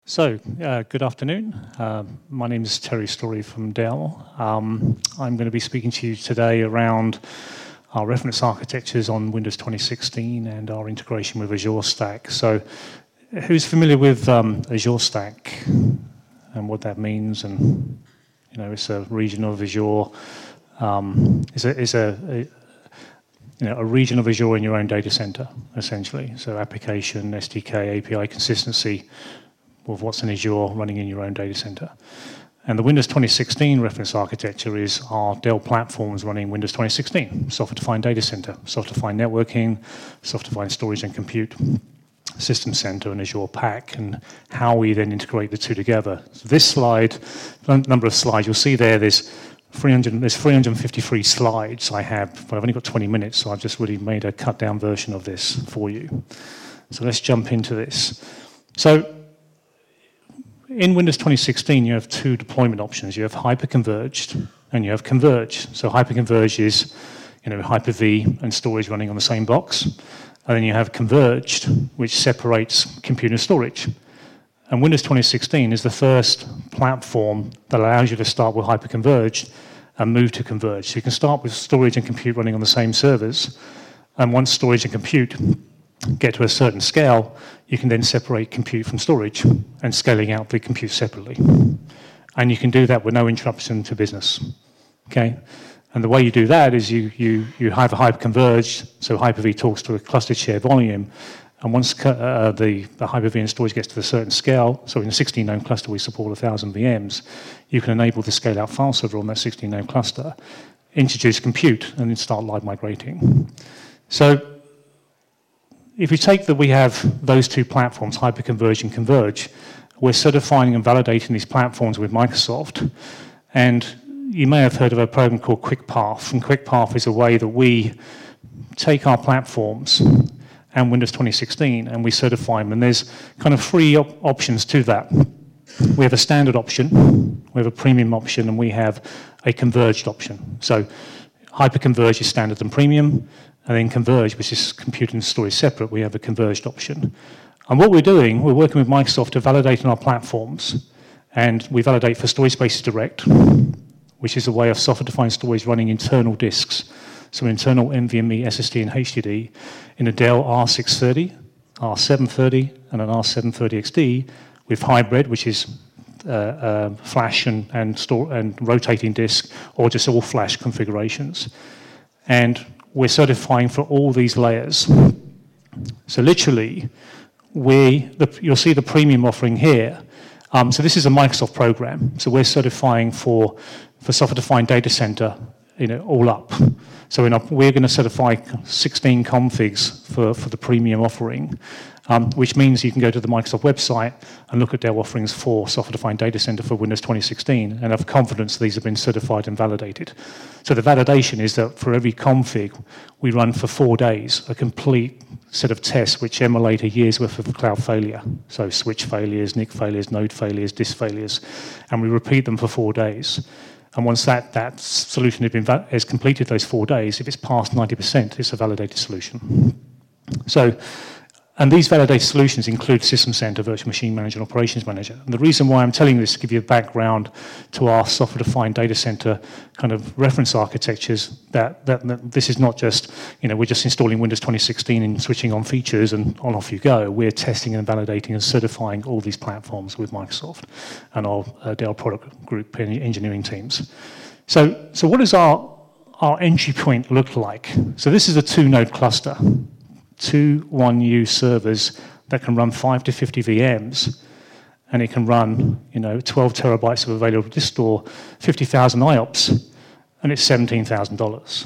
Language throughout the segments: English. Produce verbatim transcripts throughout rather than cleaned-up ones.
So, uh, good afternoon. Uh, my name is Terry Story from Dell. Um, I'm going to be speaking to you today around our reference architectures on Windows twenty sixteen and our integration with Azure Stack. So, who's familiar with um, Azure Stack and what that means? And you know, it's a region of Azure. Um, it's a, it's a, a you know, a region of Azure in your own data center, essentially. So, application, S D K, A P I consistency of what's in Azure running in your own data center. And the Windows twenty sixteen reference architecture is our Dell platforms running Windows twenty sixteen, software-defined data center, software-defined networking, software-defined storage and compute, System Center and Azure Pack, and how we then integrate the two together. So this slide, number of slides, you'll see there, there's three hundred, there's three hundred fifty-three slides I have, but I've only got twenty minutes, so I've just really made a cut-down version of this for you. So let's jump into this. So in Windows twenty sixteen, you have two deployment options. You have hyper-converged and you have converged. So hyper-converged is, you know, Hyper-V and storage running on the same box. And then you have converged, which separates compute and storage. And Windows twenty sixteen is the first platform that allows you to start with hyper-converged and move to converged. So you can start with storage and compute running on the same servers. And once storage and compute get to a certain scale, you can then separate compute from storage and scaling out the compute separately. And you can do that with no interruption to business, okay? And the way you do that is you, you, you have a hyper-converged, so Hyper-V talks to a clustered share volume, and once uh, the, the Hyper-V and storage gets to a certain scale, so in a sixteen node cluster we support one thousand V Ms, you can enable the scale-out file server on that sixteen node cluster, introduce compute, and then start live migrating. So if we take that we have those two platforms, Hyper-Converge and Converge, we're certifying and validating these platforms with Microsoft. And you may have heard of a program called QuickPath. And QuickPath is a way that we take our platforms and Windows twenty sixteen and we certify them. And there's kind of three op options to that. We have a standard option, we have a premium option, and we have a converged option. So Hyper-Converge is standard and premium. And then Converge, which is compute and storage separate, we have a converged option. And what we're doing, we're working with Microsoft to validate on our platforms. And we validate for Storage Spaces Direct, which is a way of software-defined storage running internal disks. So internal NVMe, S S D, and H D D in a Dell R six thirty, R seven thirty, and an R seven thirty X D with hybrid, which is uh, uh, flash and, and, store, and rotating disk, or just all flash configurations. And we're certifying for all these layers. So literally, we, the, you'll see the premium offering here. Um, so this is a Microsoft program. So we're certifying for, for software-defined data center, you know, all up. So in our, we're going to certify sixteen configs for, for the premium offering, um, which means you can go to the Microsoft website and look at their offerings for software-defined data center for Windows twenty sixteen and have confidence these have been certified and validated. So the validation is that for every config, we run for four days a complete set of tests which emulate a year's worth of cloud failure. So switch failures, N I C failures, node failures, disk failures, and we repeat them for four days. And once that, that solution has, been has completed those four days, if it's past ninety percent, it's a validated solution. So, and these validated solutions include System Center, Virtual Machine Manager, and Operations Manager. And the reason why I'm telling you this is to give you a background to our software-defined data center kind of reference architectures, that, that, that this is not just, you know, we're just installing Windows twenty sixteen and switching on features and on off you go. We're testing and validating and certifying all these platforms with Microsoft and our uh, Dell product group engineering teams. So, so what does our, our entry point look like? So this is a two-node cluster. Two one U servers that can run five to fifty V Ms, and it can run, you know, twelve terabytes of available disk store, fifty thousand I O P S, and it's seventeen thousand dollars.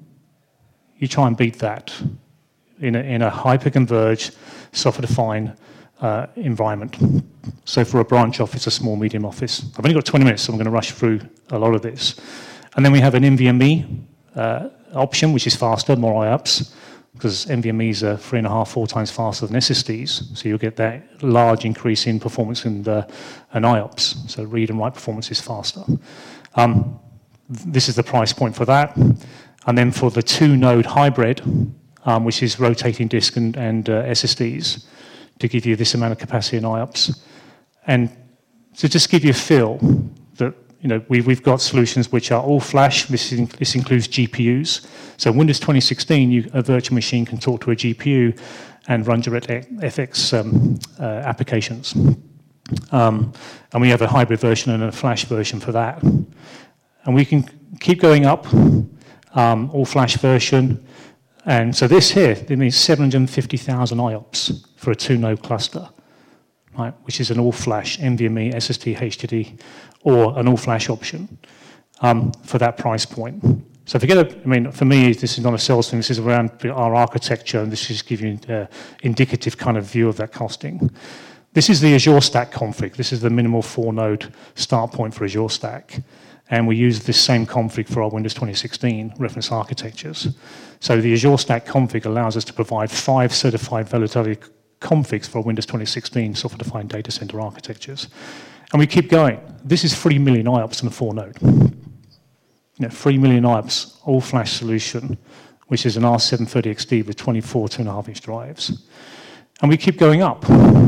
You try and beat that in a, in a hyper-converged, software-defined uh, environment. So for a branch office, a small, medium office. I've only got twenty minutes, so I'm going to rush through a lot of this. And then we have an NVMe uh, option, which is faster, more I O P S, because NVMe's are three and a half, four times faster than S S Ds, so you'll get that large increase in performance in the, an I O P S. So read and write performance is faster. Um, this is the price point for that. And then for the two-node hybrid, um, which is rotating disk and, and uh, S S Ds, to give you this amount of capacity in I O P S. And to just give you a feel that you know, we, we've got solutions which are all flash. This, in, this includes G P Us. So Windows twenty sixteen, you, a virtual machine can talk to a G P U and run DirectX um, uh, applications. Um, and we have a hybrid version and a flash version for that. And we can keep going up, um, all flash version. And so this here, it means seven hundred fifty thousand I O P S for a two-node cluster, right, which is an all-flash NVMe, S S D, H D D, or an all-flash option um, for that price point. So forget it, I mean, for me, this is not a sales thing, this is around our architecture, and this is giving you an uh, indicative kind of view of that costing. This is the Azure Stack config. This is the minimal four-node start point for Azure Stack. And we use this same config for our Windows twenty sixteen reference architectures. So the Azure Stack config allows us to provide five certified volatility configs for Windows twenty sixteen software-defined data center architectures. And we keep going. This is three million I O P S on a four-node. You know, three million I O P S, all-flash solution, which is an R seven thirty X D with twenty-four two point five inch drives. And we keep going up.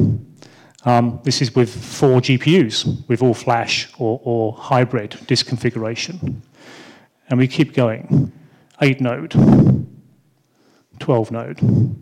Um, this is with four G P Us, with all flash or, or hybrid disk configuration. And we keep going. eight node, twelve node,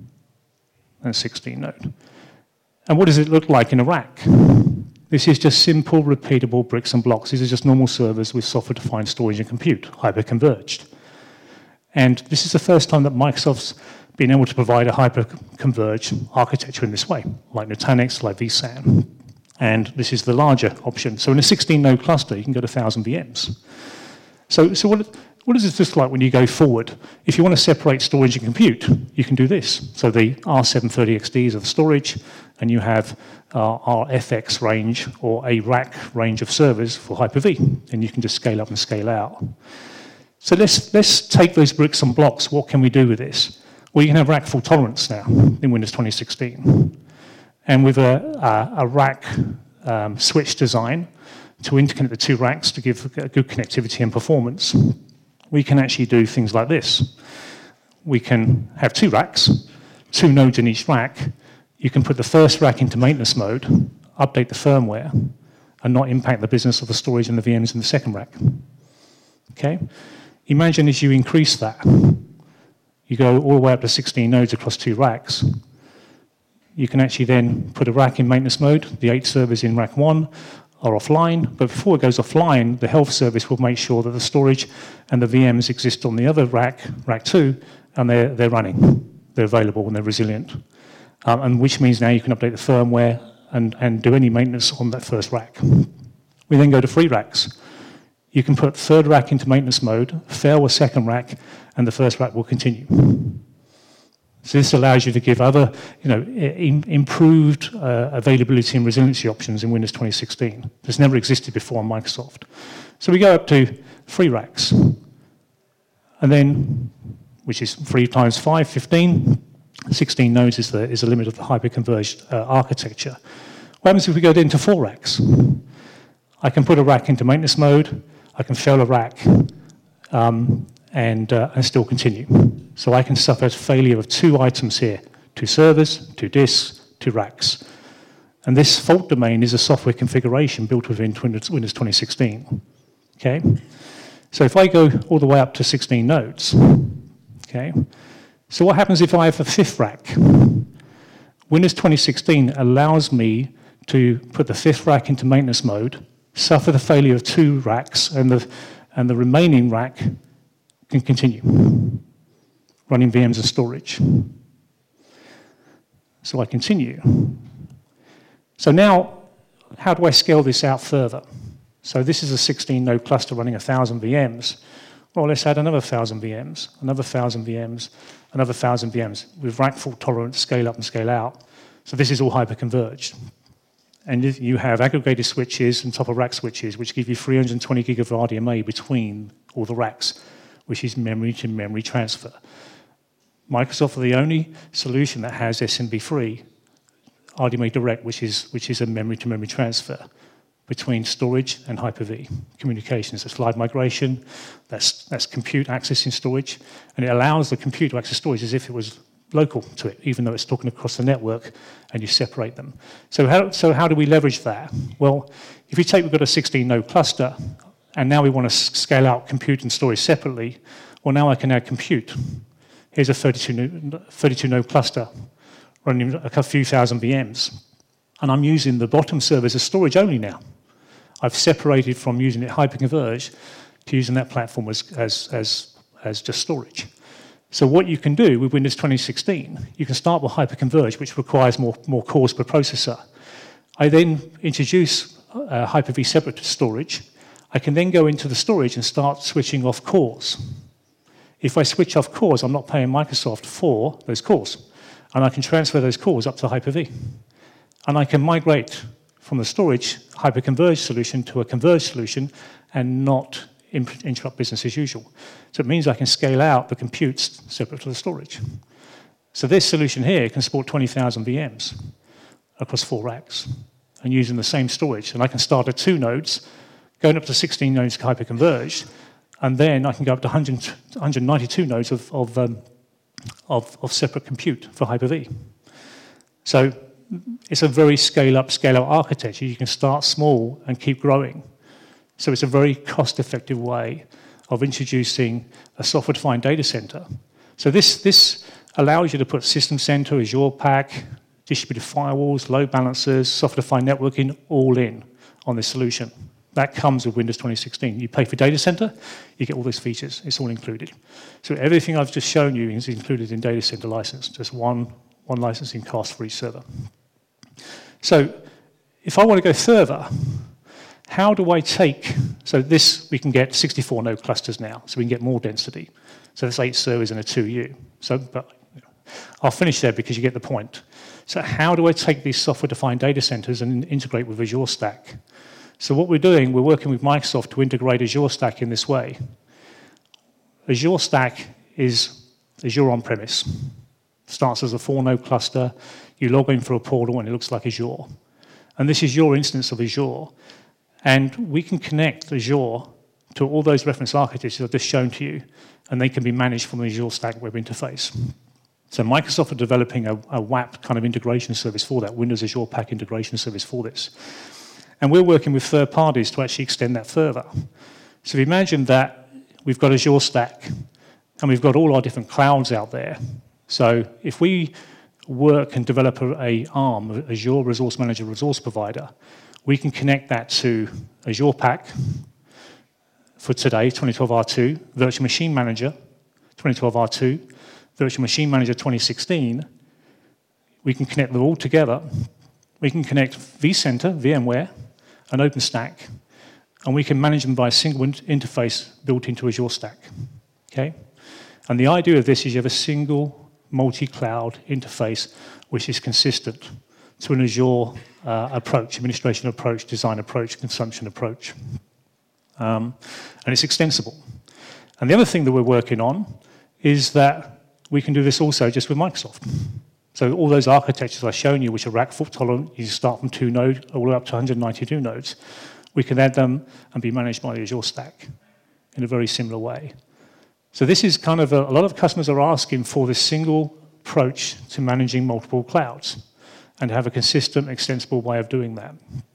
and sixteen node. And what does it look like in a rack? This is just simple, repeatable bricks and blocks. These are just normal servers with software-defined storage and compute, hyper-converged. And this is the first time that Microsoft's been able to provide a hyper-converged architecture in this way, like Nutanix, like vSAN. And this is the larger option. So in a sixteen node cluster, you can go to one thousand V Ms. So, so what, what does this look like when you go forward? If you want to separate storage and compute, you can do this. So the R seven thirty X Ds are the storage, and you have uh, our F X range, or a rack range of servers for Hyper-V, and you can just scale up and scale out. So let's, let's take those bricks and blocks. What can we do with this? Well, you can have rack fault tolerance now in Windows twenty sixteen. And with a, a, a rack um, switch design to interconnect the two racks to give good connectivity and performance, we can actually do things like this. We can have two racks, two nodes in each rack. You can put the first rack into maintenance mode, update the firmware, and not impact the business of the storage and the V Ms in the second rack. Okay? Imagine as you increase that, you go all the way up to sixteen nodes across two racks. You can actually then put a rack in maintenance mode. The eight servers in rack one are offline, but before it goes offline, the health service will make sure that the storage and the V Ms exist on the other rack, rack two, and they're, they're running. They're available and they're resilient. Um, and which means now you can update the firmware and, and do any maintenance on that first rack. We then go to three racks. You can put third rack into maintenance mode, fail a second rack, and the first rack will continue. So this allows you to give other, you know, in, improved uh, availability and resiliency options in Windows twenty sixteen. This never existed before on Microsoft. So we go up to three racks, and then, which is three times five, fifteen. sixteen nodes is the, is the limit of the hyper-converged uh, architecture. What happens if we go into four racks? I can put a rack into maintenance mode, I can fail a rack, um, and, uh, and still continue. So I can suffer failure of two items here, two servers, two disks, two racks. And this fault domain is a software configuration built within Windows twenty sixteen. Okay? So if I go all the way up to sixteen nodes, okay? So what happens if I have a fifth rack? Windows twenty sixteen allows me to put the fifth rack into maintenance mode, suffer the failure of two racks, and the, and the remaining rack can continue running V Ms and storage. So I continue. So now, how do I scale this out further? So this is a sixteen node cluster running one thousand V Ms. Well, let's add another one thousand V Ms, another one thousand V Ms, another one thousand V Ms with rack fault tolerance, scale up and scale out. So this is all hyper-converged. And you have aggregated switches and top of rack switches, which give you three hundred twenty gig of R D M A between all the racks, which is memory to memory transfer. Microsoft are the only solution that has S M B free R D M A Direct, which is, which is a memory to memory transfer between storage and Hyper-V communications. That's slide migration, that's, that's compute accessing storage, and it allows the compute to access storage as if it was local to it, even though it's talking across the network, and you separate them. So how, so how do we leverage that? Well, if you take, we've got a sixteen node cluster, and now we want to scale out compute and storage separately, well, now I can add compute. Here's a thirty-two node cluster running a few thousand V Ms, and I'm using the bottom servers as storage only now. I've separated from using it hyperconverged to using that platform as, as, as, as just storage. So what you can do with Windows twenty sixteen, you can start with hyperconverged, which requires more, more cores per processor. I then introduce uh, Hyper-V separate storage. I can then go into the storage and start switching off cores. If I switch off cores, I'm not paying Microsoft for those cores. And I can transfer those cores up to Hyper-V. And I can migrate from the storage hyperconverged solution to a converged solution and not interrupt business as usual. So it means I can scale out the computes separate to the storage. So this solution here can support twenty thousand V Ms across four racks and using the same storage. And I can start at two nodes, going up to sixteen nodes hyperconverged, and then I can go up to one hundred, one hundred ninety-two nodes of, of, um, of, of separate compute for Hyper-V. So it's a very scale-up, scale-out architecture. You can start small and keep growing. So it's a very cost-effective way of introducing a software-defined data center. So this, this allows you to put System Center, Azure Pack, distributed firewalls, load balancers, software-defined networking, all in on this solution. That comes with Windows twenty sixteen. You pay for data center, you get all those features. It's all included. So everything I've just shown you is included in data center license, just one, one licensing cost for each server. So if I want to go further, how do I take, so this, we can get sixty-four node clusters now, so we can get more density. So that's eight servers and a two U. So, but I'll finish there because you get the point. So how do I take these software-defined data centers and integrate with Azure Stack? So what we're doing, we're working with Microsoft to integrate Azure Stack in this way. Azure Stack is Azure on-premise. Starts as a four-node cluster. You log in for a portal, and it looks like Azure. And this is your instance of Azure. And we can connect Azure to all those reference architectures I've just shown to you, and they can be managed from the Azure Stack web interface. So Microsoft are developing a, a W A P kind of integration service for that, Windows Azure Pack integration service for this. And we're working with third parties to actually extend that further. So if you imagine that we've got Azure Stack, and we've got all our different clouds out there. So if we work and develop a, a ARM, Azure Resource Manager Resource Provider, we can connect that to Azure Pack for today, twenty twelve R two, Virtual Machine Manager, twenty twelve R two, Virtual Machine Manager twenty sixteen. We can connect them all together. We can connect vCenter, VMware, and OpenStack, and we can manage them by a single interface built into Azure Stack. Okay? And the idea of this is you have a single multi-cloud interface which is consistent to an Azure uh, approach, administration approach, design approach, consumption approach. Um, and it's extensible. And the other thing that we're working on is that we can do this also just with Microsoft. So all those architectures I've shown you, which are rack fault tolerant, you start from two nodes all the way up to one hundred ninety-two nodes, we can add them and be managed by the Azure Stack in a very similar way. So this is kind of a, a lot of customers are asking for this single approach to managing multiple clouds and have a consistent, extensible way of doing that.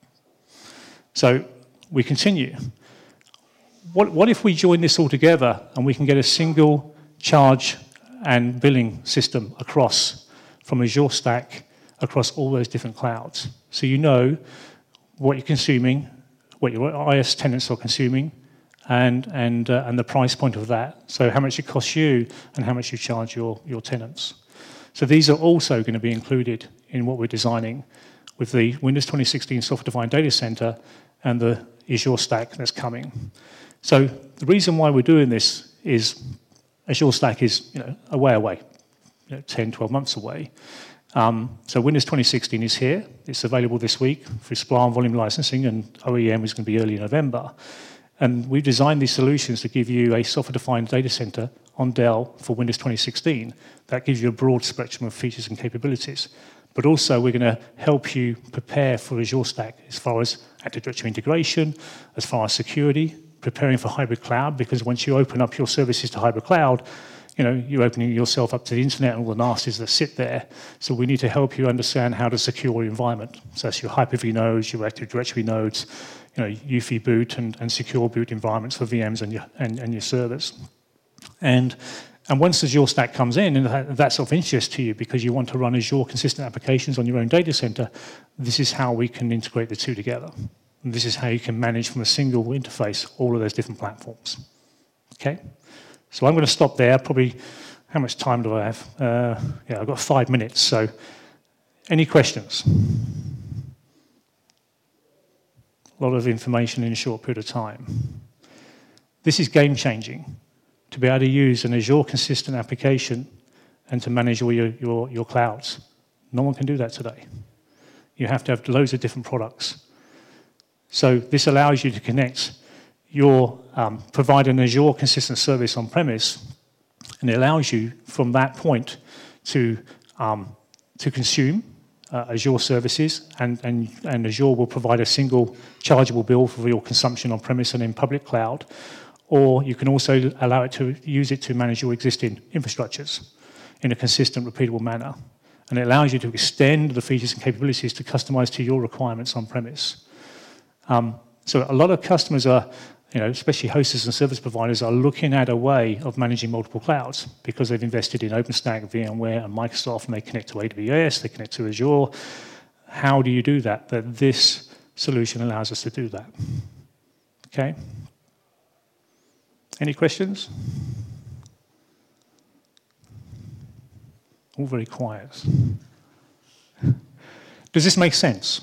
So we continue. What, what if we join this all together and we can get a single charge and billing system across from Azure Stack across all those different clouds? So you know what you're consuming, what your I S tenants are consuming, and, and, uh, and the price point of that. So how much it costs you and how much you charge your, your tenants. So these are also going to be included in what we're designing with the Windows twenty sixteen Software-Defined Data Center and the Azure Stack that's coming. So the reason why we're doing this is Azure Stack is, you know, a way away. You know, ten, twelve months away. Um, so Windows twenty sixteen is here. It's available this week for S P L A and volume licensing, and O E M is going to be early November. And we've designed these solutions to give you a software-defined data center on Dell for Windows twenty sixteen. That gives you a broad spectrum of features and capabilities. But also, we're going to help you prepare for Azure Stack as far as Active Directory integration, as far as security, preparing for hybrid cloud, because once you open up your services to hybrid cloud, you know, you're opening yourself up to the internet and all the nasties that sit there. So we need to help you understand how to secure your environment. So that's your Hyper-V nodes, your Active Directory nodes, you know, U F I boot and, and secure boot environments for V Ms and your, and, and your servers. And, and once Azure Stack comes in, and that, that's of interest to you because you want to run Azure consistent applications on your own data center, this is how we can integrate the two together. And this is how you can manage from a single interface all of those different platforms. Okay? So I'm going to stop there. Probably, how much time do I have? Uh, yeah, I've got five minutes. So, any questions? A lot of information in a short period of time. This is game-changing. To be able to use an Azure consistent application and to manage all your, your, your clouds. No one can do that today. You have to have loads of different products. So this allows you to connect your, um, provide an Azure consistent service on premise, and it allows you from that point to, um, to consume uh, Azure services, and, and, and Azure will provide a single chargeable bill for your consumption on premise and in public cloud, or you can also allow it to use it to manage your existing infrastructures in a consistent, repeatable manner. And it allows you to extend the features and capabilities to customize to your requirements on premise. Um, so a lot of customers are, you know, especially hosters and service providers, are looking at a way of managing multiple clouds because they've invested in OpenStack, VMware, and Microsoft, and they connect to A W S, they connect to Azure. How do you do that? But this solution allows us to do that. Okay? Any questions? All very quiet. Does this make sense?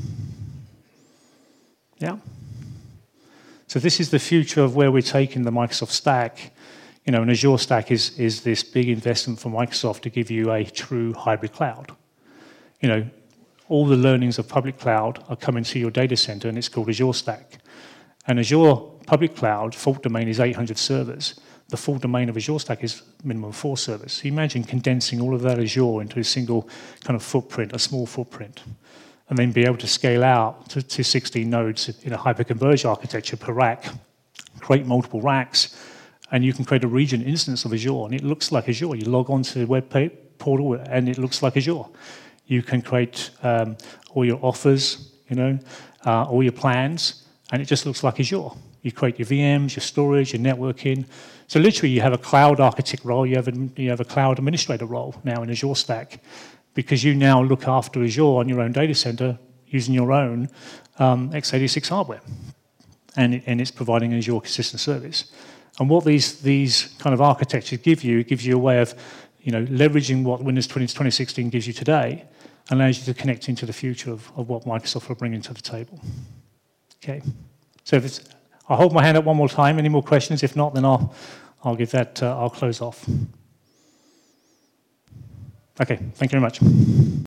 Yeah? So this is the future of where we're taking the Microsoft stack. You know, an Azure stack is, is this big investment from Microsoft to give you a true hybrid cloud. You know, all the learnings of public cloud are coming to your data center, and it's called Azure Stack. And Azure public cloud fault domain is eight hundred servers. The full domain of Azure Stack is minimum four servers. So imagine condensing all of that Azure into a single kind of footprint, a small footprint, and then be able to scale out to, to sixteen nodes in a hyper-converged architecture per rack, create multiple racks, and you can create a region instance of Azure, and it looks like Azure. You log on to the web portal, and it looks like Azure. You can create um, all your offers, you know, uh, all your plans, and it just looks like Azure. You create your V Ms, your storage, your networking. So literally, you have a cloud architect role, you have a, you have a cloud administrator role now in Azure Stack, because you now look after Azure on your own data center using your own um, x eighty-six hardware. And, it, and it's providing an Azure consistent service. And what these, these kind of architectures give you, it gives you a way of, you know, leveraging what Windows twenty sixteen gives you today, and allows you to connect into the future of, of what Microsoft will bring into the table. Okay. So if it's, I'll hold my hand up one more time. Any more questions? If not, then I'll, I'll give that, uh, I'll close off. Okay, thank you very much.